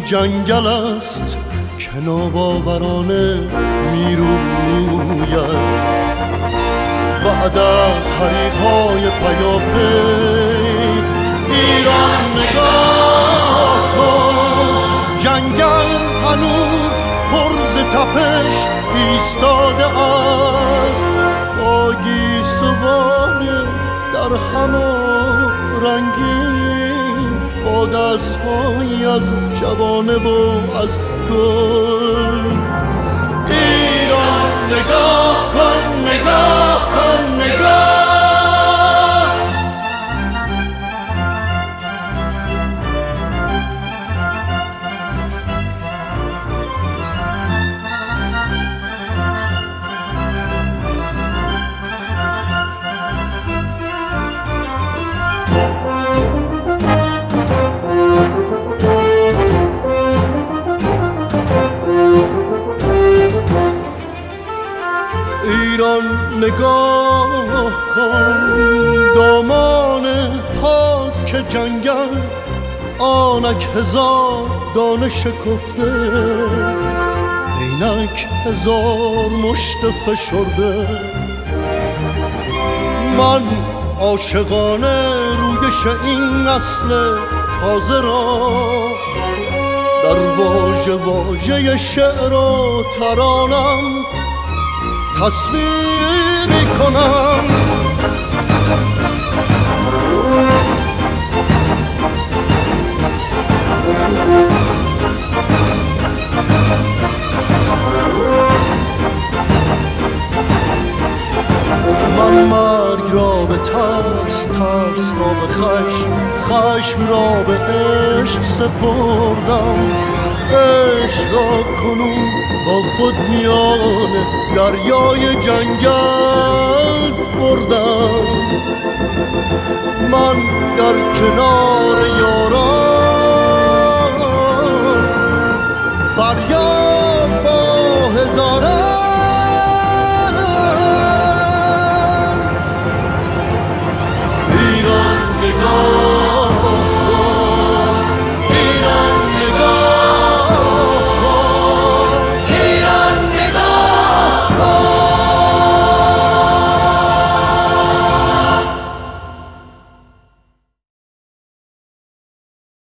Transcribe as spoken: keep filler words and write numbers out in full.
جنگل است که ناباورانه میروید. بعد از حریق‌های پیاپی ایران نگاه کن، جنگل هنوز پر ز تپش ایستاده است. با گیسوانه در همان رنگین، با دست‌هایی از جوانه و از گل. ایران نگاه کن، نگاه کن، نگاه. ایران نگاه کن، دامان پاک جنگل، آنک هزار دانه شکفته، اینک هزار مشت فشرده. من عاشقانه رویش این نسل تازه را در واژه واژه شعر و ترانم تصویر کنم. من مرگ را به ترس، ترس را به خشم، خشم را به عشق سپردم. عشق را کنون با خود میان دریای جنگل بردم. من در کنار یاران